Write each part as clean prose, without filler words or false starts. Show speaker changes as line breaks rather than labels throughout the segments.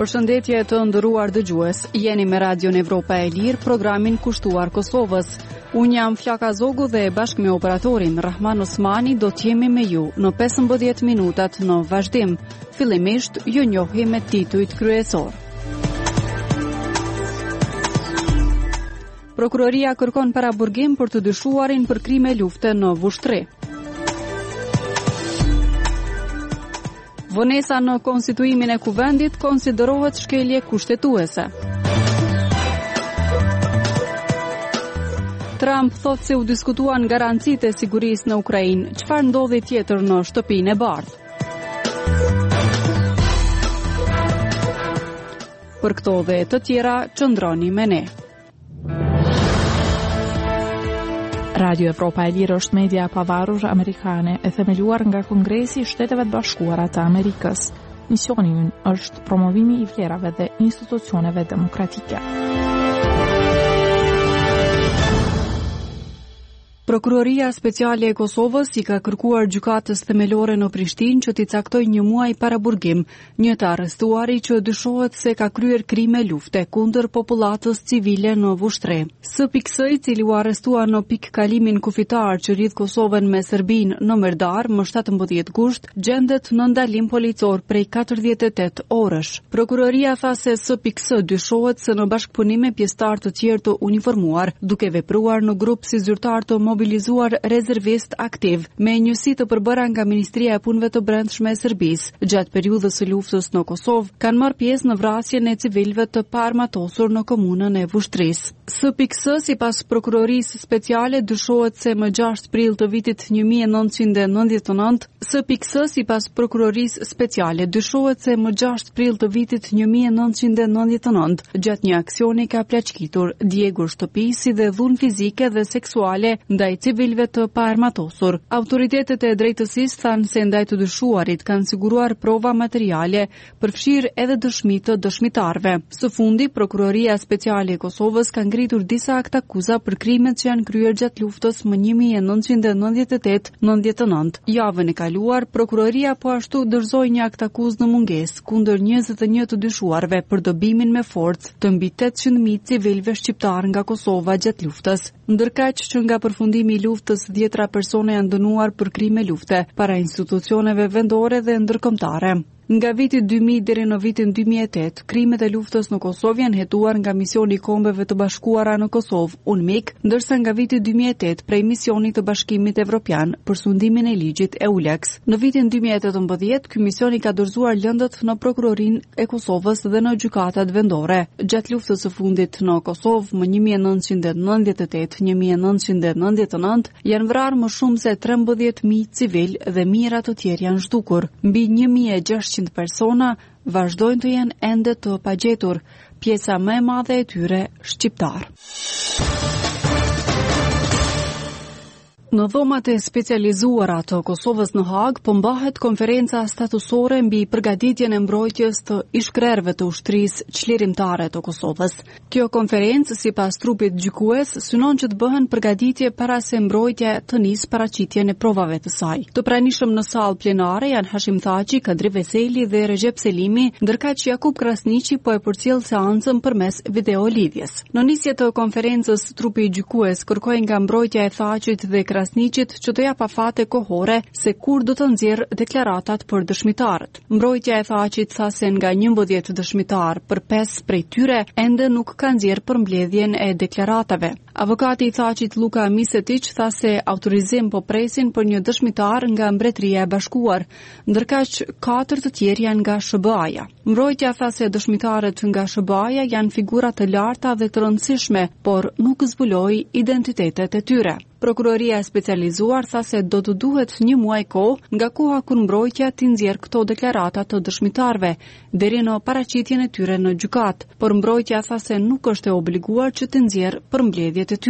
Përshëndetje të nderuar dëgjues, jeni me Radion Evropa e Lirë, programin kushtuar Kosovës. Unë jam Flaka Zogu dhe bashkë me operatorin Rahman Osmani do t'jemi me ju në 15 minutat në vazhdim. Fillimisht ju njohim me titujt kryesor. Prokuroria kërkon paraburgim për të dyshuarin për krime lufte në Vushtrri. Vonesa në konstituimin e kuvendit konsiderohet shkelje kushtetuese. Trump thot se u diskutuan garancitë e sigurisë në Ukrainë. Çfarë ndodhi tjetër në shtëpinë e bardhë? Për këto dhe të tjera, qëndroni me ne.
Radio Evropa e Lirë është media e pavarur amerikane e themeluar nga Kongresi i Shteteve të Bashkuara të Amerikës. Misioni i ynë është promovimi i vlerave dhe institucioneve demokratike.
Prokuroria Speciale e Kosovës i ka kërkuar gjykatës themelore në Prishtinë që t'i caktoj një muaj paraburgim një të arrestuari që dyshohet se ka kryer krime lufte kundër popullatës civile në Vushtrri. SPX, i cili u arrestua në pikë-kalimin kufitar që lidh Kosovën me Serbinë në Merdar më 17 gusht, gjendet në ndalim policor prej 48 orësh. Prokuroria tha se SPX dyshohet se në bashkëpunim me pjesëtar të tjerë të uniformuar, duke vepruar në grup si zyrtar të mobilizuar rezervist aktiv me njësi të përbëra nga Ministria e Punëve të Brendshme e Serbisë. Gjatë periudhës së luftës në Kosovë, kanë marrë pjesë në vrasjen e civilëve të paarmatosur në komunën e Vushtrisë. SPX, sipas prokurorisë speciale, dyshohet se më 6 prill të vitit 1999, SPX, sipas prokurorisë speciale, dyshohet se më 6 prill të vitit 1999, gjatë një aksioni ka plaçkitur, djegur shtëpi si dhe dhunë fizike dhe seksuale ndaj civilëve të paarmatosur. Autoritetet e drejtësisë thanë se ndaj të dyshuarit kanë siguruar prova materiale, përfshirë edhe dëshmi të dëshmitarëve. Së fundi, Prokuroria Speciale e Kosovës ka ngritur disa aktakuza për krimet që janë kryer gjatë luftës më 1998-99. Javën e kaluar, prokuroria po ashtu dorëzoi një aktakuzë në mungesë kundër 21 të dyshuarve për dobimin me forcë të mbi 800.000 civilëve shqiptar nga Kosova gjatë luftës. Ndërkaq që nga përfundimi i luftës 10 persona janë dënuar për krime lufte para institucioneve vendore dhe ndërkombëtare. Nga viti 2000 deri në vitin 2008, krimet e luftës në Kosovë janë hetuar nga Misioni i Kombeve të Bashkuara në Kosovë, UNMIK, ndërsa nga viti 2008 prej Misionit të Bashkimit Evropian për sundimin e ligjit EULEX. Në vitin 2018, ky mision i ka dorëzuar lëndët në Prokurorinë e Kosovës dhe në gjykatat vendore. Gjatë luftës së fundit në Kosovë më 1998-1999 janë vrarë më shumë se 13.000 civil dhe mijëra të tjerë janë zhdukur. Mbi 1.600 persona vazhdojnë të jenë ende të pagjetur, pjesa më e madhe e tyre shqiptar. Në dhomat e specializuara të Kosovës në Hag po mbahet konferenca statusore mbi përgatitjen e mbrojtjes të ishkrerëve të ushtrisë çlirimtare të Kosovës. Kjo konferencë, sipas trupit gjykues, synon që të bëhen përgatitje para se mbrojtja të nisë paraqitjen e provave të saj. Të pranishëm në sallë plenare janë Hashim Thaçi, Kadri Veseli dhe Recep Selimi, ndërkaq Jakub Krasniqi po e përcjell seancën përmes videolidhjes. Në nisje të konferencës, trupi gjykues kërkoi nga mbrojtja e Thaçit dhe Krasniqit që të jap afate kohore se kur do të nxjerrë deklaratat për dëshmitarët. Mbrojtja e Thaçit tha se nga 11 dëshmitar për 5 prej tyre ende nuk kanë nxjerrë përmbledhjen e deklaratave. Avokati i Thaçit Luka Misetic tha se autorizim po presin për një dëshmitar nga Mbretëria e Bashkuar, ndërkaq 4 të tjerë janë nga SBA-ja. Mbrojtja tha se dëshmitarët nga SBA-ja janë figura të larta dhe të rëndësishme, por nuk zbuloi identitetet e tyre. Prokuroria e specializuar tha se do të duhet një muaj kohë nga koha kur mbrojtja t'i nxjerrë këto deklarata të dëshmitarëve deri në paraqitjen e tyre në gjykat, por mbrojtja tha se nuk është e obliguar që të nxjerrë përmbledhjet e tyre.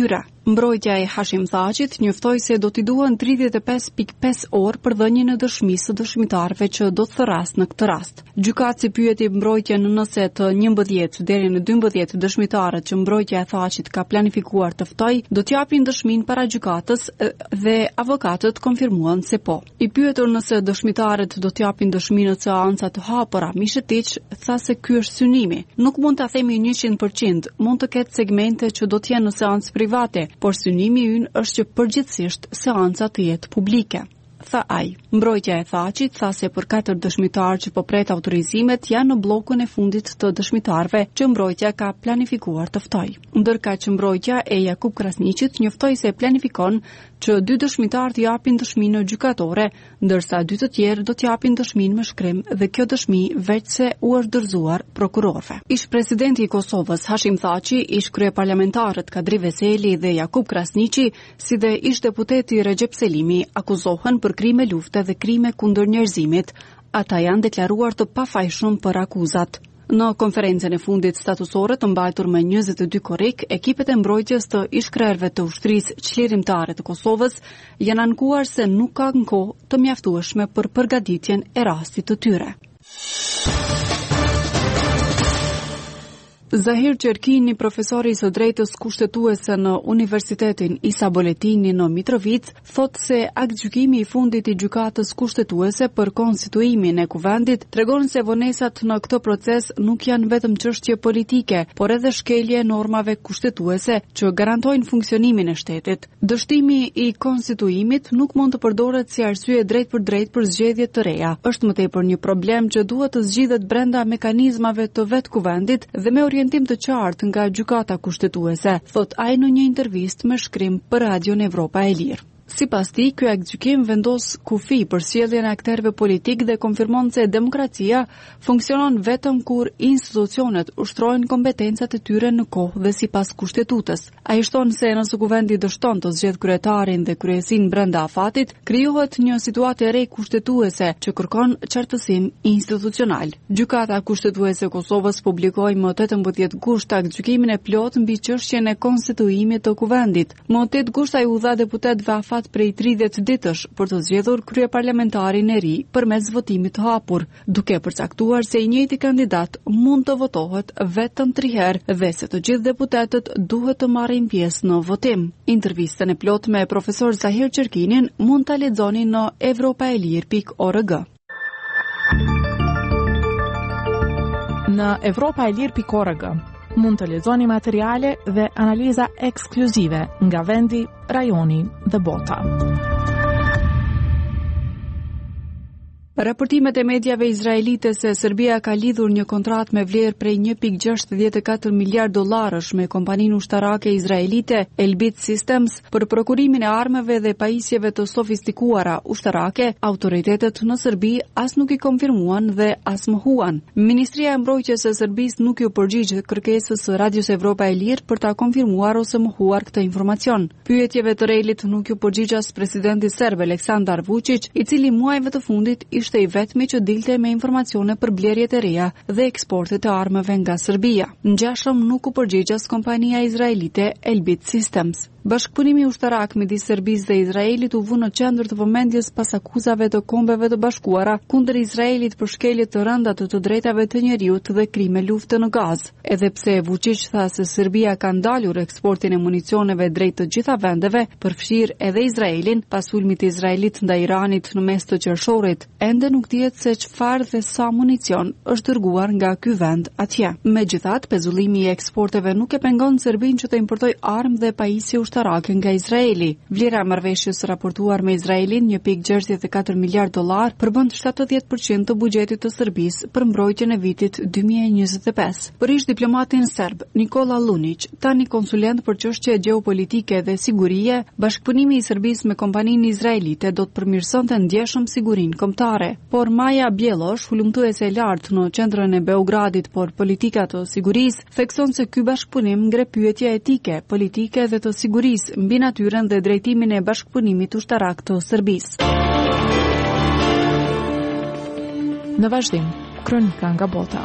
Mbrojtja e Hashim Thaqit njoftoi se do t'i duhen 35.5 orë për dhënien e dëshmisë së dëshmitarëve që do të thërras në këtë rast. Gjykatësi pyeti mbrojtjen nëse të 11 deri në 12 dëshmitarët që mbrojtja e Thaqit ka planifikuar të ftojë do t'japin dëshminë para gjykatës dhe avokatët konfirmuan se po. I pyetur nëse dëshmitarët do t'japin dëshminë në seanca të hapura, Mishetiç tha se ky është synimi. Nuk mund ta themi 100%, mund të ketë segmente që do të jenë në seancë private, por synimi ynë është që përgjithsisht seanca të jetë publike, tha ai. Mbrojtja e Thaqit tha se për 4 dëshmitarë që po pret autorizimet janë në bllokun e fundit të dëshmitarëve që mbrojtja ka planifikuar të ftojë. Ndërkaq që mbrojtja e Jakub Krasniqit njoftoi se planifikon që 2 dëshmitarë të japin dëshminë gjykatore, ndërsa 2 të tjerë do të japin dëshminë me shkrim dhe kjo dëshmi veçse u është dorëzuar prokurorëve. Ish presidenti i Kosovës Hashim Thaqi, ish kryeparlamentarët Kadri Veseli dhe Jakub Krasniqi, si dhe ish deputeti Recep Selimi akuzohen për krime lufte dhe krime kundër njerëzimit. Ata janë deklaruar të pafajshëm për akuzat. Në konferencën e fundit statusore të mbajtur me 22 korrik, ekipet e mbrojtjes të ish-krerëve të ushtrisë çlirimtare të Kosovës janë ankuar se nuk ka kohë të mjaftueshme për përgatitjen e rastit të tyre. Zahir Qerkini, profesori i së drejtës kushtetuese në Universitetin Isa Boletini në Mitrovic, thot se aktgjykimi i fundit i gjykatës kushtetuese për konstituimin e kuvendit tregon se vonesat në këtë proces nuk janë vetëm çështje politike, por edhe shkelje e normave kushtetuese që garantojnë funksionimin e shtetit. Dështimi i konstituimit nuk mund të përdoret si arsye drejt për zgjedhje të reja. Është më tepër një problem që duhet të zgjidhet brenda mekanizmave të vet kuvendit dhe me orientim të qartë nga gjykata kushtetuese, thot ai në një intervistë me shkrim për Radion Evropa e Lirë. Sipas tij, ky aktgjykim vendos kufi për sjelljen e aktorëve politik dhe konfirmon se demokracia funksionon vetëm kur institucionet ushtrojnë kompetencat e tyre në kohë dhe sipas kushtetutës. Ai shton se nëse kuvendi dështon të zgjedh kryetarin dhe kryesinë brenda afatit, krijohet një situatë e re kushtetuese që kërkon qartësim institucional. Gjykata kushtetuese e Kosovës publikoi më 18 gusht aktgjykimin e plotë mbi çështjen e konstituimit të kuvendit. Më 8 gusht ai u dha deputetëve afat prej 30 ditësh për të zgjedhur kryeparlamentarin e ri përmes votimit të hapur, duke përcaktuar se i njëjti kandidat mund të votohet vetëm 3 herë dhe se të gjithë deputetët duhet të marrin pjesë në votim. Intervistën e plot me profesor Zahir Qerkinin mund ta lexoni në europaelir.org.
Në europaelir.org mund të lexoni materiale dhe analiza ekskluzive nga vendi, rajoni dhe bota.
Raportimet e mediave izraelite se Serbia ka lidhur një kontratë me vlerë prej 1.64 miliard dollarësh me kompaninë ushtarake izraelite Elbit Systems për prokurimin e armëve dhe pajisjeve të sofistikuara ushtarake, autoritetet në Serbi as nuk i konfirmuan dhe as mohuan. Ministria e Mbrojtjes së Serbisë nuk ju përgjigj kërkesës së Radios Evropa e Lirë për ta konfirmuar ose mohuar këtë informacion. Pyetjeve të Relit nuk ju përgjigj as presidenti serb Aleksandar Vučić, i cili muajve të fundit ishte i vetmi që dilte me informacione për blerjet e reja dhe eksportet e armëve nga Serbia. Ngjashëm nuk u përgjigj as kompania izraelite Elbit Systems. Bashkëpunimi ushtarak midis Serbisë dhe Izraelit u vë në qendër të vëmendjes pas akuzave të Kombeve të Bashkuara kundër Izraelit për shkelje të rënda të drejtave të njerëzit dhe krime lufte në Gazë. Edhe pse Vučić tha se Serbia ka ndalur eksportin e municioneve drejt të gjitha vendeve, përfshirë edhe Izraelin, pas sulmit të Izraelit ndaj Iranit në mes të qershorit, ende nuk dihet se çfarë dhe sa municion është dërguar nga ky vend atje. Megjithatë, pezullimi i eksporteve nuk e pengon Serbinë që të importojë armë dhe pajisje ushtarake nga Izraeli. Vlera e marrëveshjes raportuar me Izraelin, 1.64 miliard dollar, përbën 70% të buxhetit të Serbisë për mbrojtjen e vitit 2025. Për ish diplomatin serb Nikola Lunić, tani konsulent për çështje gjeopolitike dhe sigurie, bashkëpunimi i Serbisë me kompaninë izraelite do të përmirësonte ndjeshëm sigurinë kombëtare. Por Maja Bielosh, hulumtuese e lartë në qendrën e Beogradit për politika të sigurisë, thekson se ky bashkëpunim ngre pyetje etike, politike dhe të sigurisë mbi natyrën dhe drejtimin e bashkëpunimit ushtarak të Serbisë.
Në vazhdim, kronika nga bota.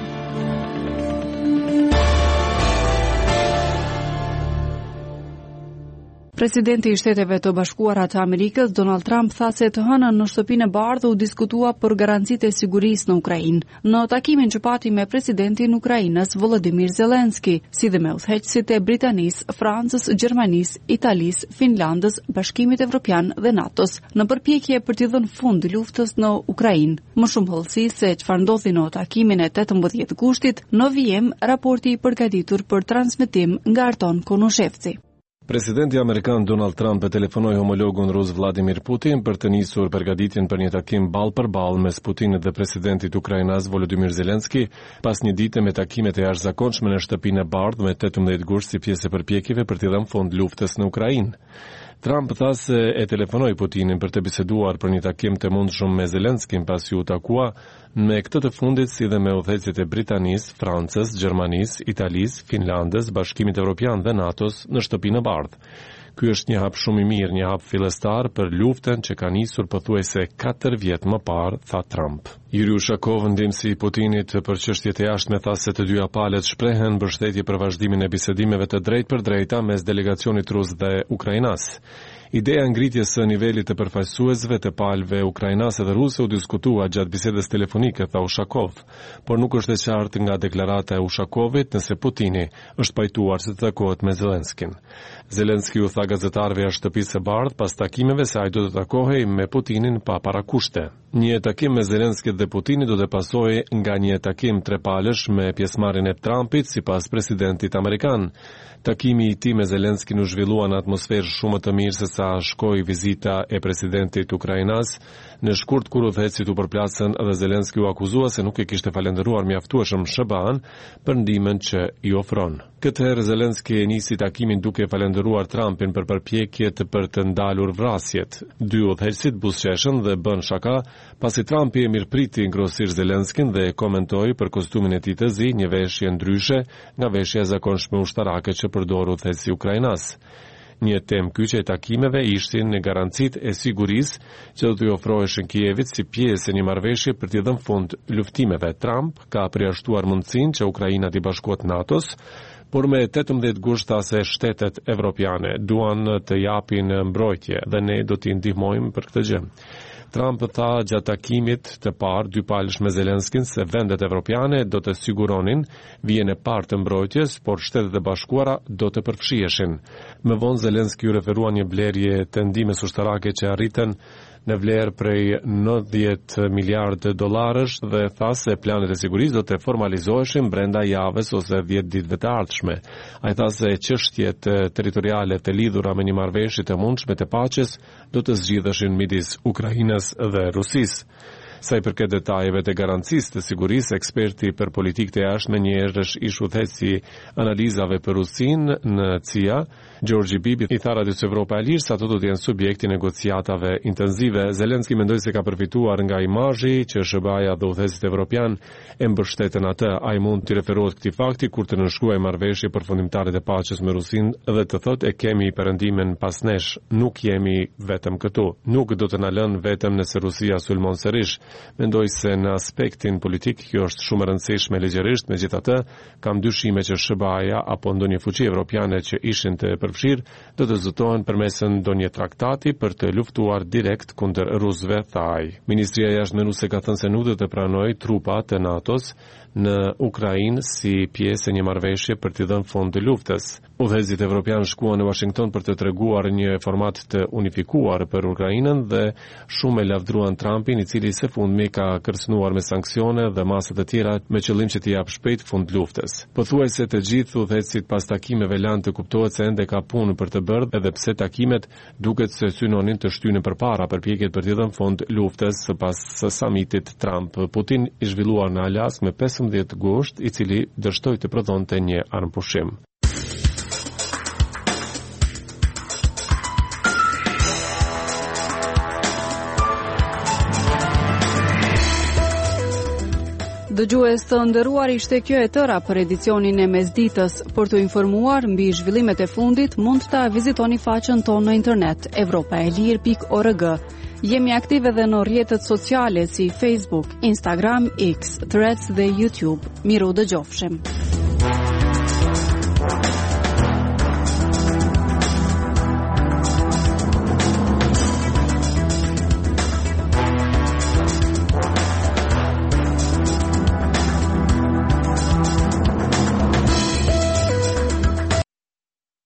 Presidenti i Shteteve të Bashkuara të Amerikës, Donald Trump, tha se të hënën në Shtëpinë e Bardhë u diskutua për garancitë e sigurisë në Ukrainë. Në takimin që pati me presidentin e Ukrainës, Volodymyr Zelensky, si dhe me udhëheqësit e Britanisë, Francës, Gjermanisë, Italisë, Finlandës, Bashkimit Evropian dhe NATO-s, në përpjekje për t'i dhënë fund luftës në Ukrainë. Më shumë hollësi se çfarë ndodhi në takimin e 18 gushtit, në vijim raporti i përgatitur për transmetim nga Arton Konushevci.
Presidenti amerikan Donald Trump e telefonoi homologun rus Vladimir Putin për të nisur përgatitjen për një takim ball për ball mes Putinit dhe presidentit ukrainas Volodymyr Zelensky, pas një dite me takimet e jashtëzakonshme në Shtëpinë e Bardhë me 18 gusht si pjesë e përpjekjeve për t'i dhënë fund luftës në Ukrainë. Trump tha se e telefonoi Putinin për të biseduar për një takim të mundshëm me Zelenskin pasi u takua me këtë të fundit si dhe me udhëheqësit e Britanisë, Francës, Gjermanisë, Italisë, Finlandës, Bashkimit Evropian dhe NATO-s në Shtëpinë e Bardhë. Ky është një hap shumë i mirë, një hap fillestar për luftën që ka nisur pothuajse 4 vjet më parë, tha Trump. Yuri Ushakov, ndihmësi i Putinit për çështjet e jashtme, tha se të dyja palët shprehen mbështetje për vazhdimin e bisedimeve të drejtpërdrejta mes delegacionit rus dhe ukrainas. Ideja ngritjes së nivelit të përfaqësuesve të palëve ukrainase dhe ruse u diskutua gjatë bisedës telefonike, tha Ushakov, por nuk është e qartë nga deklarata e Ushakovit nëse Putini është pajtuar se të takohet me Zelenskin. Zelensky u tha gazetarëve jashtë Shtëpisë së Bardhë pas takimeve se ai do të takohej me Putinin pa parakushte. Një takim me Zelenskit dhe Putinit do të pasojë nga një takim trepalësh me pjesëmarrjen e Trumpit sipas presidentit amerikan. Takimi i tij me Zelenskin u zhvillua në atmosferë shumë të mirë se sa shkoi vizita e presidentit ukrainas. Në shkurt kur udhëheqësit u përplasën dhe Zelensky u akuzua se nuk e kishte falendëruar mjaftueshëm SBA-n për ndihmën që i ofron. Këtë herë Zelensky nisi takimin duke falendëruar Trumpin për përpjekjet për të ndalur vrasjet. Dy udhëheqësit buzëqeshën dhe bën shaka pasi Trumpi e mirëpriti ngrosisht Zelenskyn dhe komentoi për kostumin e tij të zi, një veshje ndryshe nga veshja e zakonshme ushtarake që përdor udhëheqësi ukrainas. Një temë kyçe e takimeve ishin në garancitë e sigurisë që do t'i ofroheshin Kievit si pjesë e një marrëveshje për t'i dhënë fund luftimeve. Trump ka përjashtuar mundësinë që Ukraina t'i bashkohet NATO-s, por me 18 gusht tha se shtetet evropiane duan të japin mbrojtje dhe ne do t'i ndihmojmë për këtë gjë. Trump tha gjatë takimit të parë dypalësh me Zelenskin se vendet evropiane do të siguronin vijën e parë të mbrojtjes, por Shtetet e Bashkuara do të përfshiheshin. Më vonë Zelensky u referua një blerje të ndihmës ushtarake që arritën në vlerë prej $90 miliardë dhe tha se planet e sigurisë do të formalizoheshin brenda javës ose 10 ditëve të ardhshme. Ai tha se çështjet territoriale të lidhura me një marrëveshje të mundshme të paqes do të zgjidheshin midis Ukrainës dhe Rusisë. Sa i përket detajeve të garancisë të sigurisë, eksperti për politikë të jashtme një herësh ish udhëheqësi analizave për Rusinë në CIA, Georgi Bibi, i tha Radios Evropa e Lirë se ato do të jenë subjekti negociatave intensive. Zelensky mendoi se ka përfituar nga imazhi që SBA-ja dhe udhëheqësit evropian e mbështeten atë. Ai mund të referohet këtij fakti kur të nënshkruajë marrëveshje përfundimtare të paqes me Rusinë dhe të thotë e kemi perëndimin pas nesh, nuk jemi vetëm këtu. Nuk do të na lënë vetëm nëse Rusia sulmon sërish. Mendoj se në aspektin politik kjo është shumë e rëndësishme ligjërisht, megjithatë kam dyshime që SBA-ja apo ndonjë fuqi evropiane që ishin të përfshirë do të zëtohen përmes ndonjë traktati për të luftuar direkt kundër rusëve, tha ai. Ministria e Jashtme ruse ka thënë se nuk do të pranojë trupa të NATO-s në Ukrainë si pjesë e një marrëveshje për t'i dhënë fund të luftës. Udhëheqësit evropian shkuan në Washington për të treguar një format të unifikuar për Ukrainën dhe shumë e lavdruan Trumpin, i cili së fundmi ka kërcënuar me sanksione dhe masa të tjera me qëllim që t'i jap shpejt fund luftës. Pothuajse të gjithë udhëheqësit pas takimeve lanë të kuptohet se ende ka punë për të bërë, edhe pse takimet duket se synonin të shtynin përpara përpjekjet për t'i dhënë fund luftës pas samitit Trump-Putin i zhvilluar në Alaskë me 15 gusht, i cili dështoi të prodhonte një armpushim.
Dëgjues të nderuar, ishte kjo e tëra për edicionin e mesditës. Për të informuar mbi zhvillimet e fundit, mund ta vizitoni faqen tonë në internet europaelir.org. Jemi aktive edhe në rrjetet sociale si Facebook, Instagram, X, Threads dhe YouTube. Miru dëgjofshim.